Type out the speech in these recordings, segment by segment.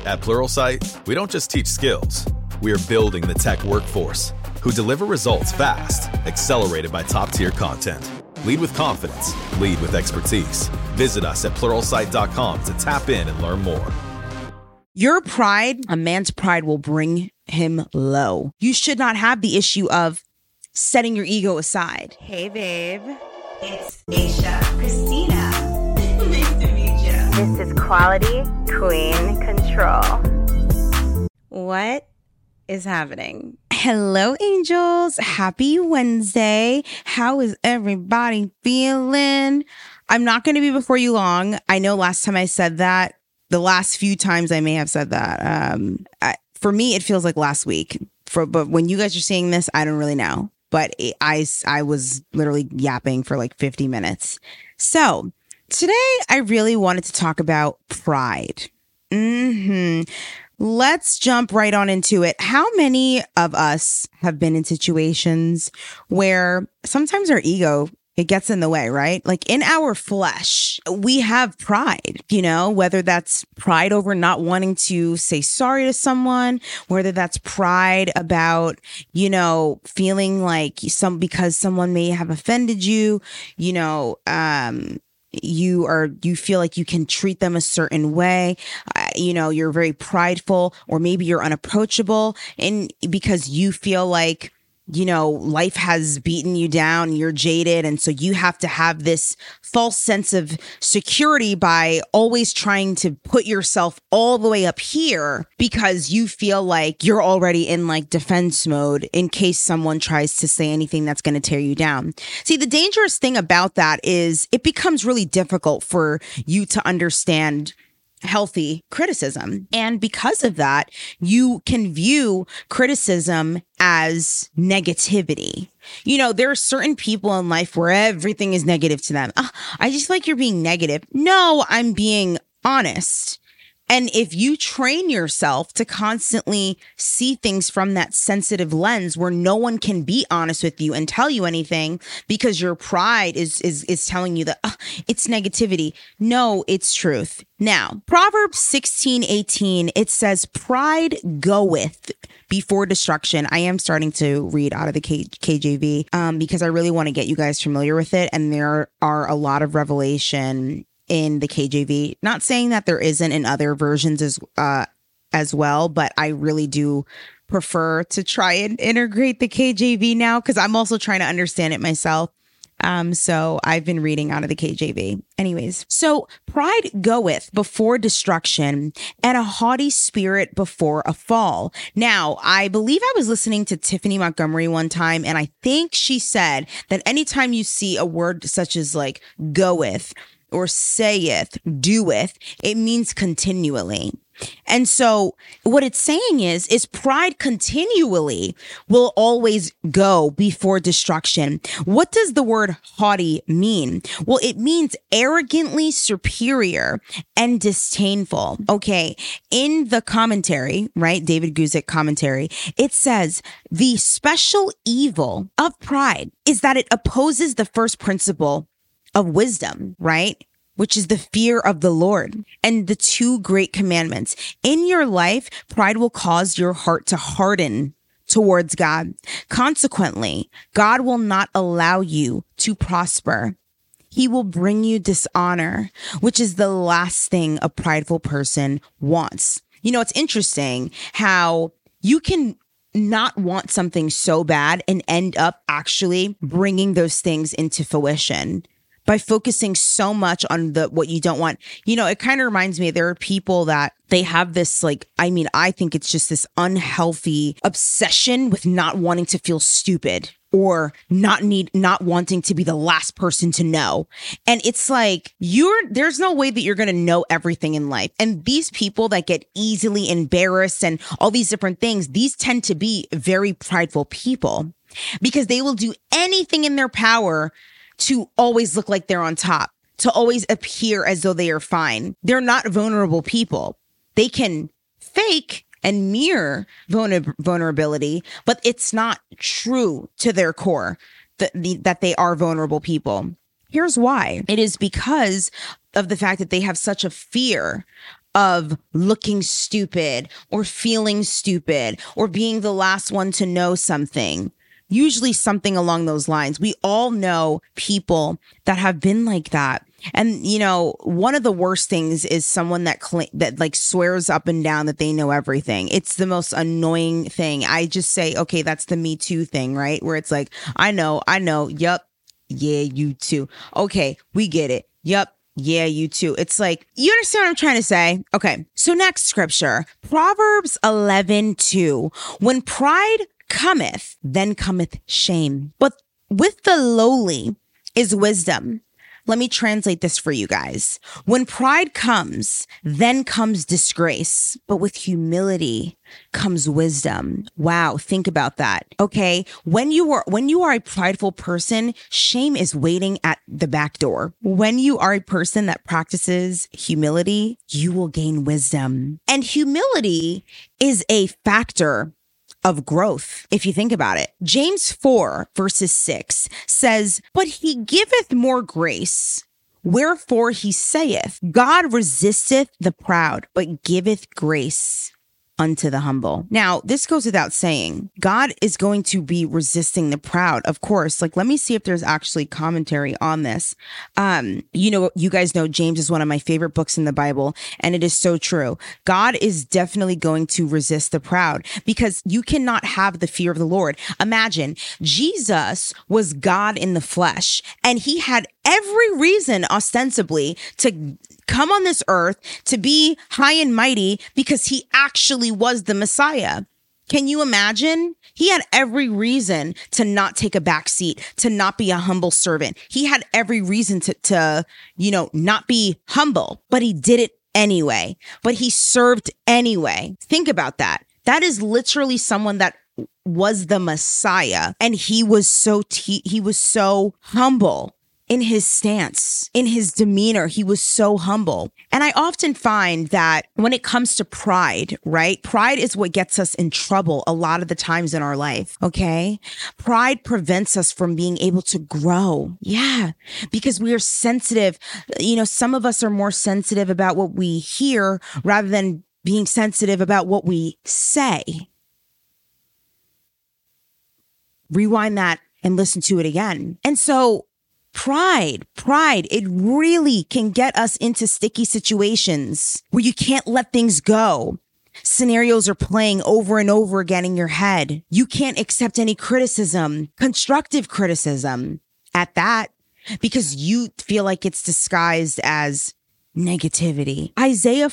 At Pluralsight, we don't just teach skills. We are building the tech workforce who deliver results fast, accelerated by top-tier content. Lead with confidence. Lead with expertise. Visit us at Pluralsight.com to tap in and learn more. Your pride, a man's pride will bring him low. You should not have the issue of setting your ego aside. Hey, babe. It's Aisha. Christina. Nice to meet you. This is Quality Queen Control. What is happening? Hello, angels. Happy Wednesday. How is everybody feeling? I'm not going to be before you long. I know last time I said that, the last few times I may have said that. For me, it feels like last week. But when you guys are seeing this, I don't really know. But I was literally yapping for like 50 minutes. So today, I really wanted to talk about pride. Let's jump right on into it. How many of us have been in situations where sometimes our ego, it gets in the way, right? Like in our flesh, we have pride, whether that's pride over not wanting to say sorry to someone, whether that's pride about, feeling like because someone may have offended you, you feel like you can treat them a certain way. You're very prideful, or maybe you're unapproachable, and because you feel like life has beaten you down, you're jaded. And so you have to have this false sense of security by always trying to put yourself all the way up here because you feel like you're already in like defense mode in case someone tries to say anything that's going to tear you down. See, the dangerous thing about that is it becomes really difficult for you to understand healthy criticism. And because of that, you can view criticism as negativity. There are certain people in life where everything is negative to them. I just feel like you're being negative. No, I'm being honest. And if you train yourself to constantly see things from that sensitive lens where no one can be honest with you and tell you anything because your pride is telling you that it's negativity. No, it's truth. Now, Proverbs 16:18, it says, pride goeth before destruction. I am starting to read out of the KJV because I really want to get you guys familiar with it. And there are a lot of revelation in the KJV. Not saying that there isn't in other versions as well, but I really do prefer to try and integrate the KJV now because I'm also trying to understand it myself. So I've been reading out of the KJV. Anyways, so pride goeth before destruction and a haughty spirit before a fall. Now, I believe I was listening to Tiffany Montgomery one time, and I think she said that anytime you see a word such as like goeth, or saith, doeth, it means continually. And so what it's saying is pride continually will always go before destruction. What does the word haughty mean? Well, it means arrogantly superior and disdainful. Okay. In the commentary, right? David Guzik commentary, it says the special evil of pride is that it opposes the first principle of wisdom, right? Which is the fear of the Lord and the two great commandments. In your life, pride will cause your heart to harden towards God. Consequently, God will not allow you to prosper. He will bring you dishonor, which is the last thing a prideful person wants. It's interesting how you can not want something so bad and end up actually bringing those things into fruition by focusing so much on what you don't want. It kind of reminds me, there are people that they have this I think it's just this unhealthy obsession with not wanting to feel stupid or not wanting to be the last person to know. And it's like, there's no way that you're going to know everything in life. And these people that get easily embarrassed and all these different things, these tend to be very prideful people because they will do anything in their power to always look like they're on top, to always appear as though they are fine. They're not vulnerable people. They can fake and mirror vulnerability, but it's not true to their core that they are vulnerable people. Here's why. It is because of the fact that they have such a fear of looking stupid or feeling stupid or being the last one to know something. Usually something along those lines. We all know people that have been like that. And, you know, one of the worst things is someone that like swears up and down that they know everything. It's the most annoying thing. I just say, okay, that's the Me Too thing, right? Where it's like, I know. Yep. Yeah, you too. Okay, we get it. Yep. Yeah, you too. It's like, you understand what I'm trying to say? Okay. So next scripture, Proverbs 11:2. When pride cometh, then cometh shame. But with the lowly is wisdom. Let me translate this for you guys. When pride comes, then comes disgrace. But with humility comes wisdom. Wow, think about that. Okay, when you are a prideful person, shame is waiting at the back door. When you are a person that practices humility, you will gain wisdom. And humility is a factor of growth, if you think about it. James 4:6 says, but he giveth more grace. Wherefore he saith, God resisteth the proud, but giveth grace unto the humble. Now, this goes without saying. God is going to be resisting the proud, of course. Like, let me see if there's actually commentary on this. You guys know James is one of my favorite books in the Bible, and it is so true. God is definitely going to resist the proud because you cannot have the fear of the Lord. Imagine Jesus was God in the flesh, and he had every reason ostensibly to come on this earth to be high and mighty because he actually was the Messiah. Can you imagine? He had every reason to not take a back seat, to not be a humble servant. He had every reason to not be humble, but he did it anyway. But he served anyway. Think about that. That is literally someone that was the Messiah, and he was so humble. In his stance, in his demeanor, he was so humble. And I often find that when it comes to pride, right? Pride is what gets us in trouble a lot of the times in our life, okay? Pride prevents us from being able to grow. Yeah, because we are sensitive. You know, some of us are more sensitive about what we hear rather than being sensitive about what we say. Rewind that and listen to it again. And so Pride, it really can get us into sticky situations where you can't let things go. Scenarios are playing over and over again in your head. You can't accept any criticism, constructive criticism at that, because you feel like it's disguised as negativity. Isaiah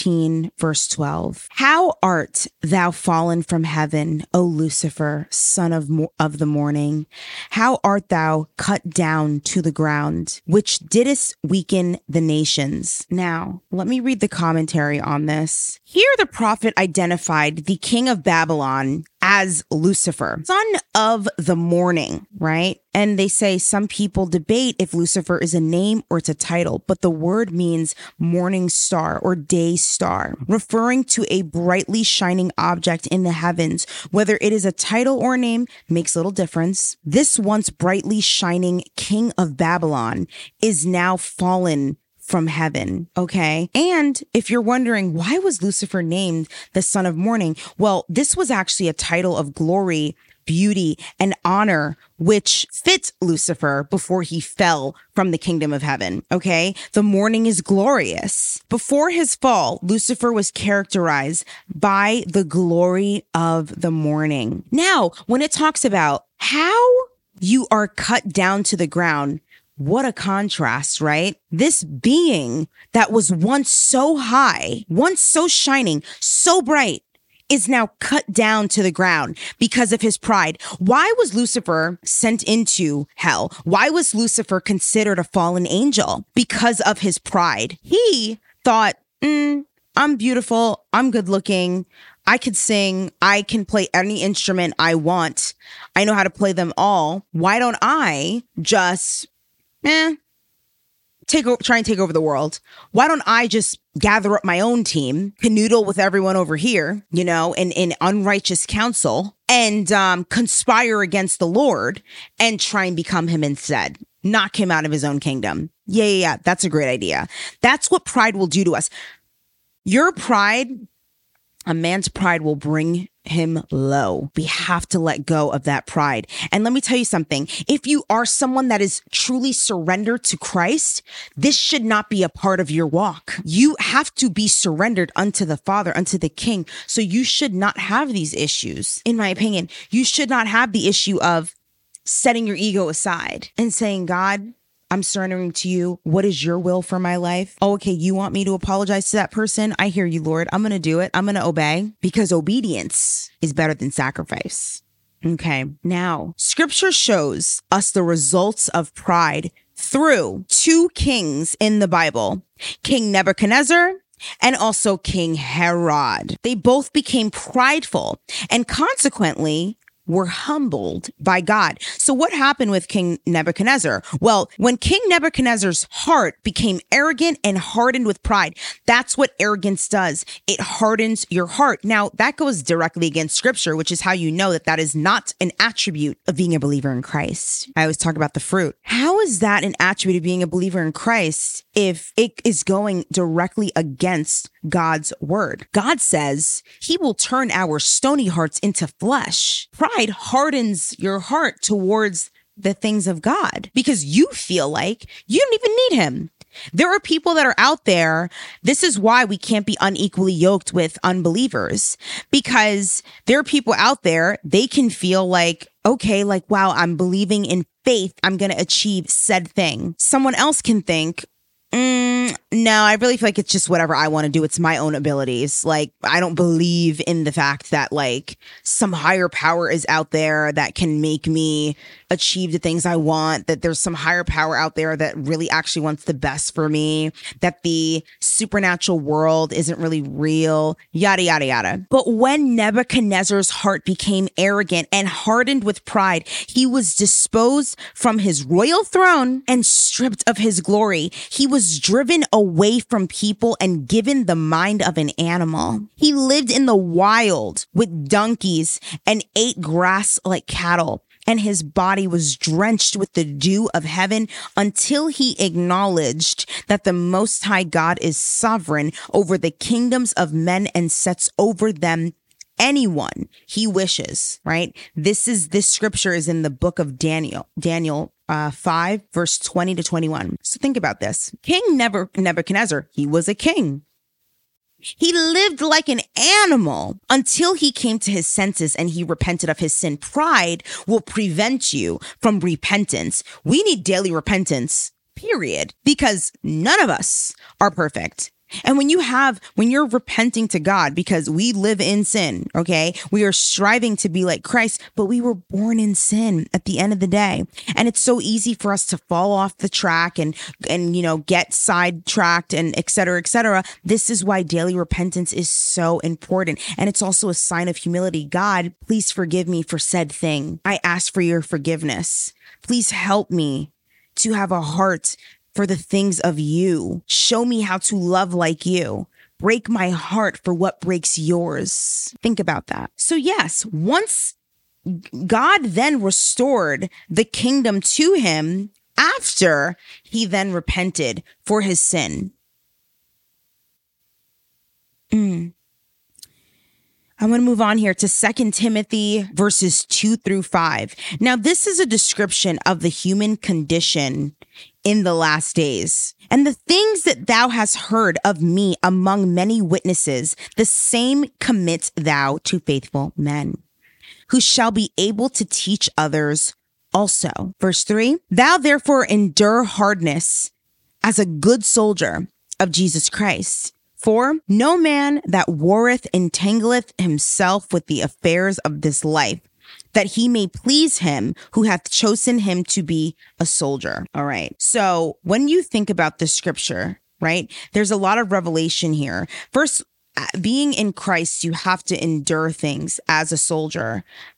14:12. How art thou fallen from heaven, O Lucifer, son of the morning? How art thou cut down to the ground, which didst weaken the nations? Now, let me read the commentary on this. Here the prophet identified the king of Babylon as Lucifer, son of the morning, right? And they say some people debate if Lucifer is a name or it's a title, but the word means morning star or day star, referring to a brightly shining object in the heavens. Whether it is a title or a name makes little difference. This once brightly shining king of Babylon is now fallen from heaven. Okay. And if you're wondering, why was Lucifer named the son of morning? Well, this was actually a title of glory, beauty, and honor, which fit Lucifer before he fell from the kingdom of heaven. Okay. The morning is glorious. Before his fall, Lucifer was characterized by the glory of the morning. Now, when it talks about how you are cut down to the ground, what a contrast, right? This being that was once so high, once so shining, so bright, is now cut down to the ground because of his pride. Why was Lucifer sent into hell? Why was Lucifer considered a fallen angel? Because of his pride. He thought, I'm beautiful, I'm good looking, I could sing, I can play any instrument I want, I know how to play them all. Why don't I just try and take over the world? Why don't I just gather up my own team, canoodle with everyone over here, in unrighteous counsel, and conspire against the Lord and try and become him instead, knock him out of his own kingdom? Yeah. That's a great idea. That's what pride will do to us. Your pride, a man's pride will bring him low. We have to let go of that pride. And let me tell you something. If you are someone that is truly surrendered to Christ, this should not be a part of your walk. You have to be surrendered unto the Father, unto the King. So you should not have these issues. In my opinion, you should not have the issue of setting your ego aside and saying, God, I'm surrendering to you. What is your will for my life? Oh, okay. You want me to apologize to that person? I hear you, Lord. I'm going to do it. I'm going to obey, because obedience is better than sacrifice. Okay. Now, scripture shows us the results of pride through two kings in the Bible, King Nebuchadnezzar and also King Herod. They both became prideful and consequently were humbled by God. So what happened with King Nebuchadnezzar? Well, when King Nebuchadnezzar's heart became arrogant and hardened with pride, that's what arrogance does. It hardens your heart. Now, that goes directly against scripture, which is how you know that that is not an attribute of being a believer in Christ. I always talk about the fruit. How is that an attribute of being a believer in Christ if it is going directly against God's word? God says he will turn our stony hearts into flesh. Pride hardens your heart towards the things of God because you feel like you don't even need him. There are people that are out there. This is why we can't be unequally yoked with unbelievers, because there are people out there, they can feel like, okay, like, wow, I'm believing in faith. I'm going to achieve said thing. Someone else can think, no, I really feel like it's just whatever I want to do. It's my own abilities. Like, I don't believe in the fact that like some higher power is out there that can make me achieve the things I want, that there's some higher power out there that really actually wants the best for me, that the supernatural world isn't really real, yada, yada, yada. But when Nebuchadnezzar's heart became arrogant and hardened with pride, he was disposed from his royal throne and stripped of his glory. He was driven away from people and given the mind of an animal. He lived in the wild with donkeys and ate grass like cattle, and his body was drenched with the dew of heaven until he acknowledged that the Most High God is sovereign over the kingdoms of men and sets over them anyone he wishes, right? This scripture is in the book of Daniel 5, verse 20 to 21. So think about this. King Nebuchadnezzar, he was a king. He lived like an animal until he came to his senses and he repented of his sin. Pride will prevent you from repentance. We need daily repentance, period, because none of us are perfect. And when you're repenting to God, because we live in sin, okay, we are striving to be like Christ, but we were born in sin at the end of the day. And it's so easy for us to fall off the track and get sidetracked and et cetera, et cetera. This is why daily repentance is so important. And it's also a sign of humility. God, please forgive me for said thing. I ask for your forgiveness. Please help me to have a heart for the things of you. Show me how to love like you. Break my heart for what breaks yours. Think about that. So yes, once God then restored the kingdom to him after he then repented for his sin. I'm going to move on here to 2 Timothy verses 2 through 5. Now, this is a description of the human condition in the last days. And the things that thou hast heard of me among many witnesses, the same commit thou to faithful men, who shall be able to teach others also. Verse 3, thou therefore endure hardness as a good soldier of Jesus Christ. For no man that warreth entangleth himself with the affairs of this life, that he may please him who hath chosen him to be a soldier. All right. So when you think about this scripture, right, there's a lot of revelation here. First, being in Christ, you have to endure things as a soldier.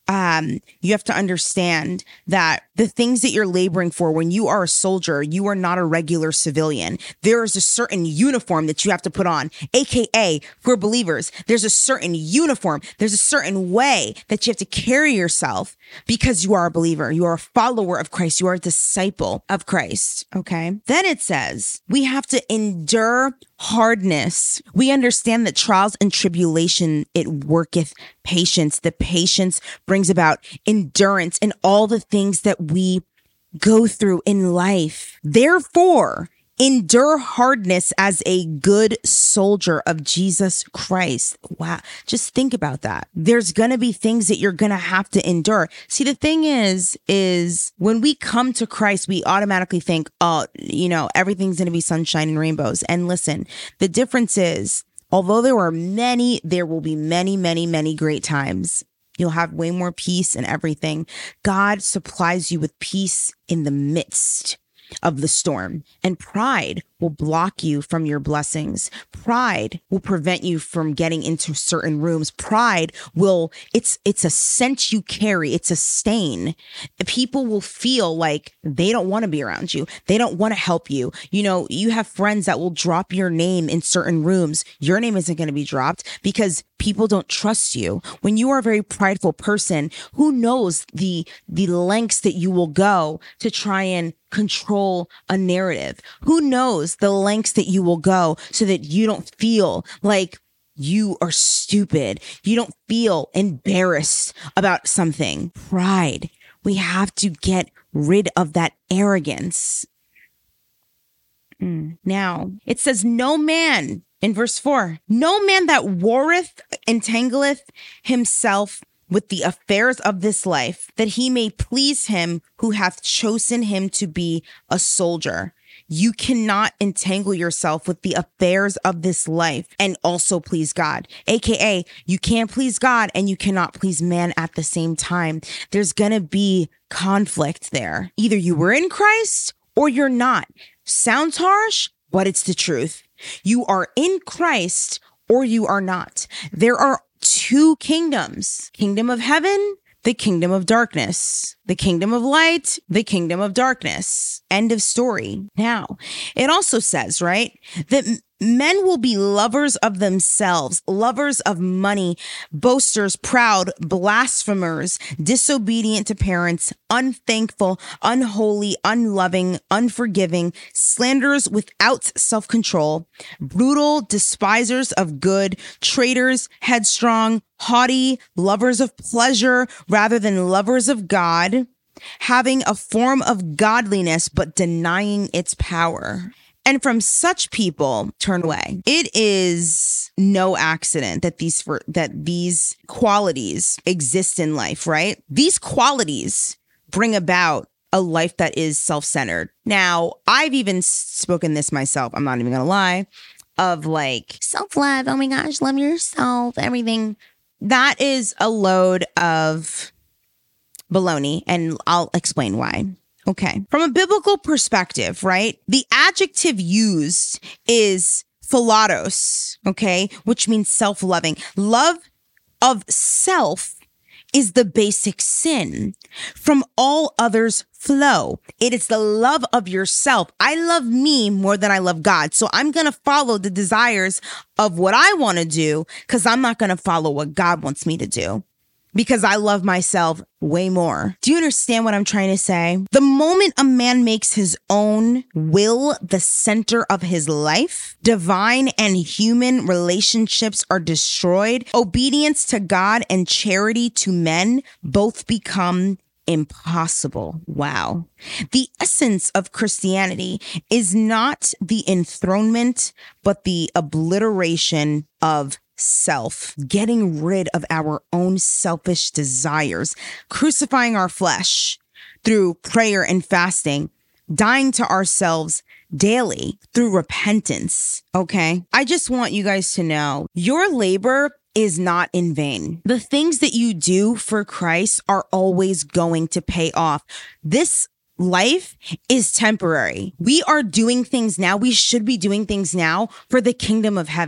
you have to understand that the things that you're laboring for when you are a soldier, you are not a regular civilian. There is a certain uniform that you have to put on, AKA for believers. There's a certain uniform. There's a certain way that you have to carry yourself because you are a believer. You are a follower of Christ. You are a disciple of Christ. Okay. Then it says we have to endure hardness. We understand that trials and tribulation, it worketh patience. The patience brings about endurance and all the things that we go through in life. Therefore, endure hardness as a good soldier of Jesus Christ. Wow. Just think about that. There's going to be things that you're going to have to endure. See, the thing is when we come to Christ, we automatically think, oh, everything's going to be sunshine and rainbows. And listen, the difference is, although there will be many, many, many great times. You'll have way more peace and everything. God supplies you with peace in the midst of the storm. And pride will block you from your blessings. Pride will prevent you from getting into certain rooms. Pride will, it's a scent you carry. It's a stain. People will feel like they don't want to be around you. They don't want to help you. You have friends that will drop your name in certain rooms. Your name isn't going to be dropped because people don't trust you. When you are a very prideful person, who knows the lengths that you will go to try and control a narrative? Who knows the lengths that you will go so that you don't feel like you are stupid. You don't feel embarrassed about something. Pride. We have to get rid of that arrogance. Now, it says, no man, in verse 4, no man that warreth entangleth himself with the affairs of this life, that he may please him who hath chosen him to be a soldier. You cannot entangle yourself with the affairs of this life and also please God. AKA, you can't please God and you cannot please man at the same time. There's going to be conflict there. Either you were in Christ or you're not. Sounds harsh, but it's the truth. You are in Christ or you are not. There are two kingdoms, kingdom of heaven, the kingdom of darkness, the kingdom of light, the kingdom of darkness. End of story. Now, it also says, right, that men will be lovers of themselves, lovers of money, boasters, proud, blasphemers, disobedient to parents, unthankful, unholy, unloving, unforgiving, slanderers without self-control, brutal, despisers of good, traitors, headstrong, haughty, lovers of pleasure rather than lovers of God, having a form of godliness but denying its power. And from such people, turn away. It is no accident that these qualities exist in life, right? These qualities bring about a life that is self-centered. Now, I've even spoken this myself. I'm not even going to lie. Of like self-love. Oh my gosh, love yourself, everything. That is a load of baloney, and I'll explain why. Okay. From a biblical perspective, right? The adjective used is philatos, okay? Which means self-loving. Love of self is the basic sin. From all others flow. It is the love of yourself. I love me more than I love God. So I'm going to follow the desires of what I want to do because I'm not going to follow what God wants me to do. Because I love myself way more. Do you understand what I'm trying to say? The moment a man makes his own will the center of his life, divine and human relationships are destroyed. Obedience to God and charity to men both become impossible. Wow. The essence of Christianity is not the enthronement, but the obliteration of self, getting rid of our own selfish desires, crucifying our flesh through prayer and fasting, dying to ourselves daily through repentance. Okay. I just want you guys to know your labor is not in vain. The things that you do for Christ are always going to pay off. This life is temporary. We are doing things now. We should be doing things now for the kingdom of heaven.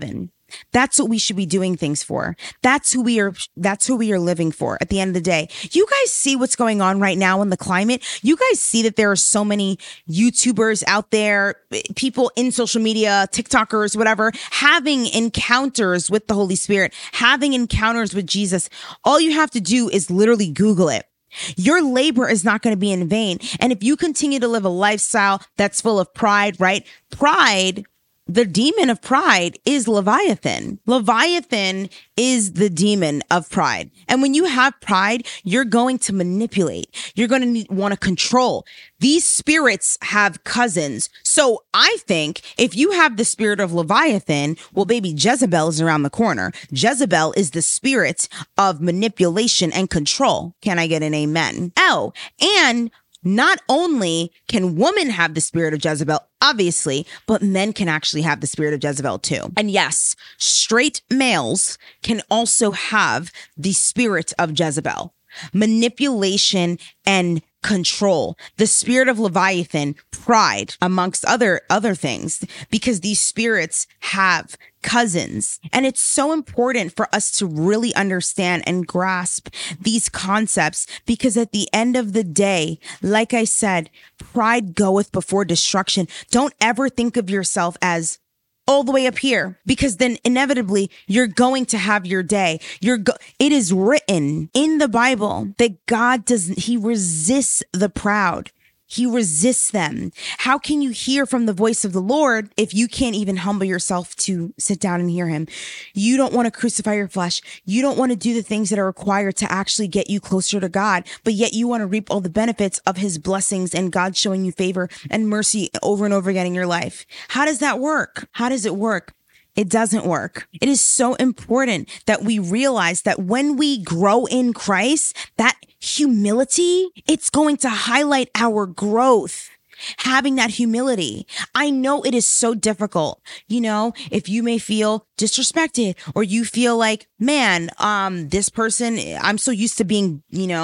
That's what we should be doing things for. That's who we are living for at the end of the day. You guys see what's going on right now in the climate? You guys see that there are so many YouTubers out there, people in social media, TikTokers, whatever, having encounters with the Holy Spirit, having encounters with Jesus. All you have to do is literally Google it. Your labor is not going to be in vain. And if you continue to live a lifestyle that's full of pride, right? Pride, the demon of pride is Leviathan. Leviathan is the demon of pride. And when you have pride, you're going to manipulate. You're going to want to control. These spirits have cousins. So I think if you have the spirit of Leviathan, well, baby, Jezebel is around the corner. Jezebel is the spirit of manipulation and control. Can I get an amen? Oh, and not only can women have the spirit of Jezebel, obviously, but men can actually have the spirit of Jezebel too. And yes, straight males can also have the spirit of Jezebel. Manipulation and control, the spirit of Leviathan, pride, amongst other things, because these spirits have cousins. And it's so important for us to really understand and grasp these concepts, because at the end of the day, like I said, pride goeth before destruction. Don't ever think of yourself as all the way up here, because then inevitably you're going to have your day. It is written in the Bible that God he resists the proud. He resists them. How can you hear from the voice of the Lord if you can't even humble yourself to sit down and hear him? You don't want to crucify your flesh. You don't want to do the things that are required to actually get you closer to God, but yet you want to reap all the benefits of his blessings and God showing you favor and mercy over and over again in your life. How does that work? How does it work? It doesn't work. It is so important that we realize that when we grow in Christ, that humility, it's going to highlight our growth. Having that humility. I know it is so difficult. You know, if you may feel disrespected or you feel like, man, this person, I'm so used to being,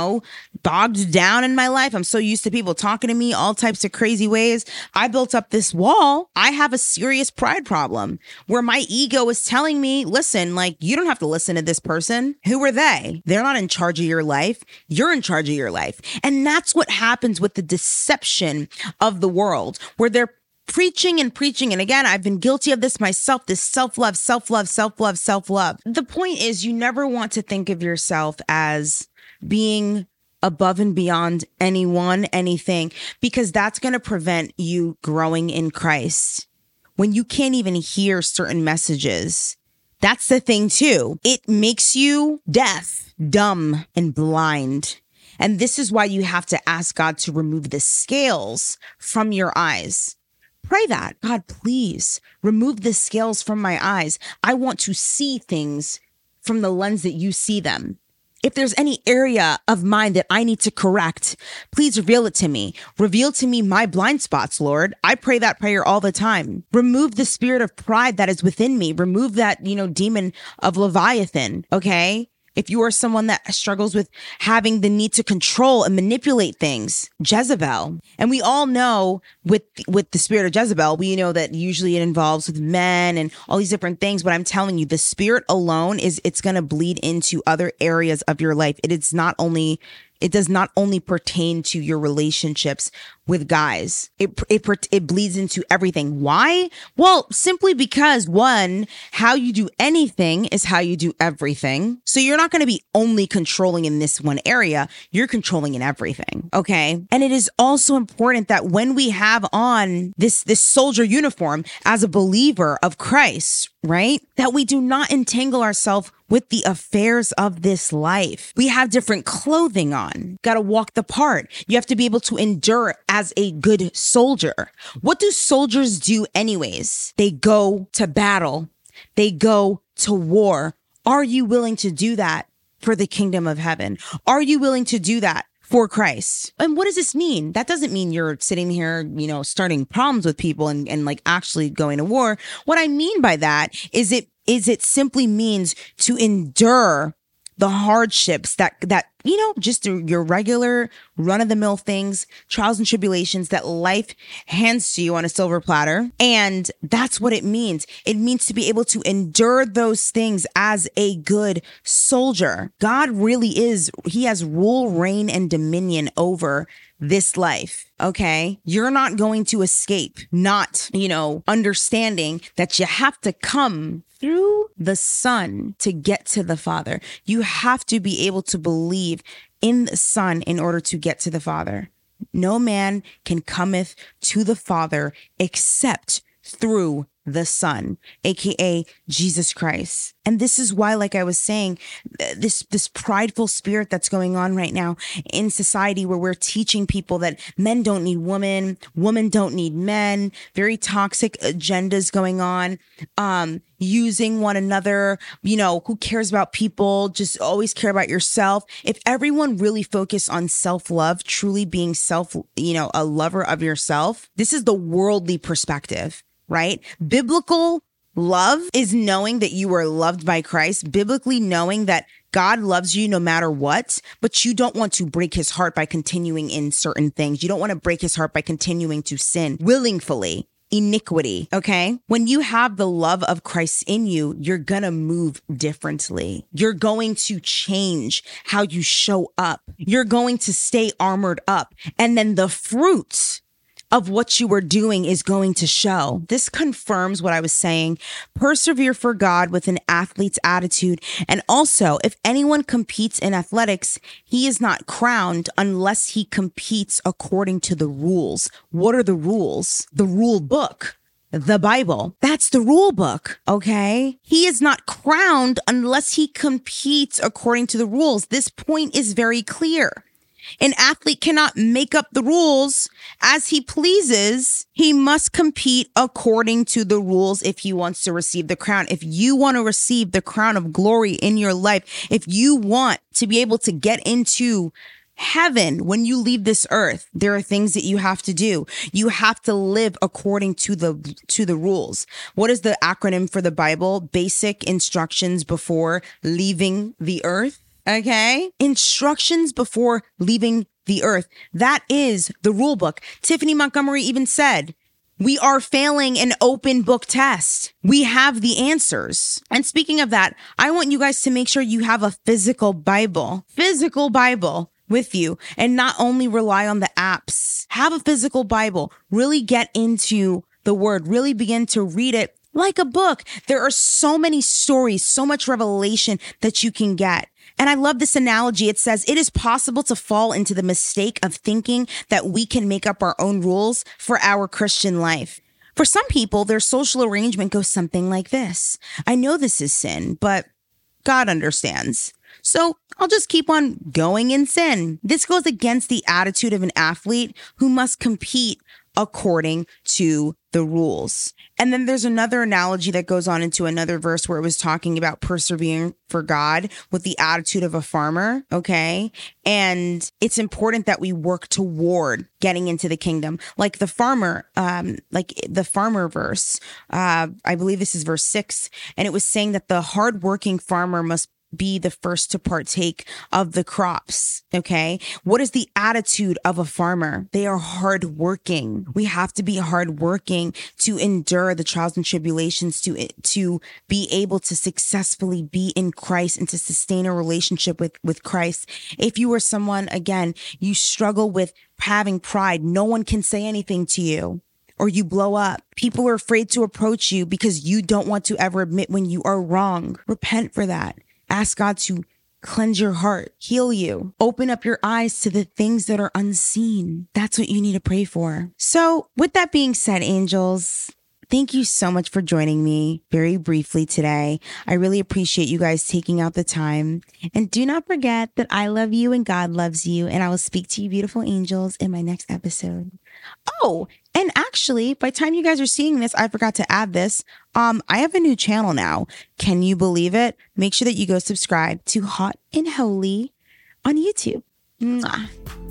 bogged down in my life. I'm so used to people talking to me all types of crazy ways. I built up this wall. I have a serious pride problem where my ego is telling me, listen, like, you don't have to listen to this person. Who are they? They're not in charge of your life. You're in charge of your life. And that's what happens with the deception of the world, where they're preaching and preaching. And again, I've been guilty of this myself, this self-love. The point is, you never want to think of yourself as being above and beyond anyone, anything, because that's going to prevent you growing in Christ. When you can't even hear certain messages, that's the thing too. It makes you deaf, dumb, and blind. And this is why you have to ask God to remove the scales from your eyes. Pray that, God, please remove the scales from my eyes. I want to see things from the lens that you see them. If there's any area of mine that I need to correct, please reveal it to me. Reveal to me my blind spots, Lord. I pray that prayer all the time. Remove the spirit of pride that is within me. Remove that, demon of Leviathan, okay? If you are someone that struggles with having the need to control and manipulate things, Jezebel. And we all know with the spirit of Jezebel, we know that usually it involves with men and all these different things. But I'm telling you, the spirit alone it's going to bleed into other areas of your life. It does not only pertain to your relationships with guys. It bleeds into everything. Why? Well, simply because, one, how you do anything is how you do everything. So you're not going to be only controlling in this one area. You're controlling in everything. Okay. And it is also important that when we have on this soldier uniform as a believer of Christ, right, that we do not entangle ourselves with the affairs of this life. We have different clothing on. Got to walk the part. You have to be able to endure as a good soldier. What do soldiers do anyways? They go to battle. They go to war. Are you willing to do that for the kingdom of heaven? Are you willing to do that for Christ? And what does this mean? That doesn't mean you're sitting here, starting problems with people and like actually going to war. What I mean by that is it simply means to endure the hardships that, just your regular run-of-the-mill things, trials and tribulations that life hands to you on a silver platter. And that's what it means. It means to be able to endure those things as a good soldier. God really is, he has rule, reign, and dominion over this life. Okay. You're not going to escape not, understanding that you have to come through the Son to get to the Father. You have to be able to believe in the Son in order to get to the Father. No man can cometh to the Father except through the Son, aka Jesus Christ. And this is why, like I was saying, this prideful spirit that's going on right now in society, where we're teaching people that men don't need women, women don't need men, very toxic agendas going on, using one another, who cares about people, just always care about yourself. If everyone really focused on self-love, truly being a lover of yourself, this is the worldly perspective. Right? Biblical love is knowing that you are loved by Christ, biblically knowing that God loves you no matter what, but you don't want to break his heart by continuing in certain things. You don't want to break his heart by continuing to sin willingly. Iniquity. Okay. When you have the love of Christ in you, you're going to move differently. You're going to change how you show up. You're going to stay armored up. And then the fruits of what you were doing is going to show. This confirms what I was saying. Persevere for God with an athlete's attitude. And also, if anyone competes in athletics, he is not crowned unless he competes according to the rules. What are the rules? The rule book. The Bible. That's the rule book. Okay. He is not crowned unless he competes according to the rules. This point is very clear. An athlete cannot make up the rules as he pleases. He must compete according to the rules if he wants to receive the crown. If you want to receive the crown of glory in your life, if you want to be able to get into heaven when you leave this earth, there are things that you have to do. You have to live according to the rules. What is the acronym for the Bible? Basic instructions before leaving the earth. Okay. Instructions before leaving the earth. That is the rule book. Tiffany Montgomery even said, we are failing an open book test. We have the answers. And speaking of that, I want you guys to make sure you have a physical Bible with you and not only rely on the apps. Have a physical Bible. Really get into the word. Really begin to read it like a book. There are so many stories, so much revelation that you can get. And I love this analogy. It says, it is possible to fall into the mistake of thinking that we can make up our own rules for our Christian life. For some people, their social arrangement goes something like this. I know this is sin, but God understands. So I'll just keep on going in sin. This goes against the attitude of an athlete who must compete according to the rules. And then there's another analogy that goes on into another verse where it was talking about persevering for God with the attitude of a farmer. Okay. And it's important that we work toward getting into the kingdom. Like the farmer, verse, I believe this is verse 6. And it was saying that the hardworking farmer must be the first to partake of the crops. Okay. What is the attitude of a farmer? They are hardworking. We have to be hardworking to endure the trials and tribulations, to be able to successfully be in Christ and to sustain a relationship with Christ. If you are someone, again, you struggle with having pride, no one can say anything to you, or you blow up. People are afraid to approach you because you don't want to ever admit when you are wrong. Repent for that. Ask God to cleanse your heart, heal you, open up your eyes to the things that are unseen. That's what you need to pray for. So with that being said, angels, thank you so much for joining me very briefly today. I really appreciate you guys taking out the time. And do not forget that I love you and God loves you. And I will speak to you, beautiful angels, in my next episode. Oh, and actually, by the time you guys are seeing this, I forgot to add this. I have a new channel now. Can you believe it? Make sure that you go subscribe to Hot and Holy on YouTube. Mwah.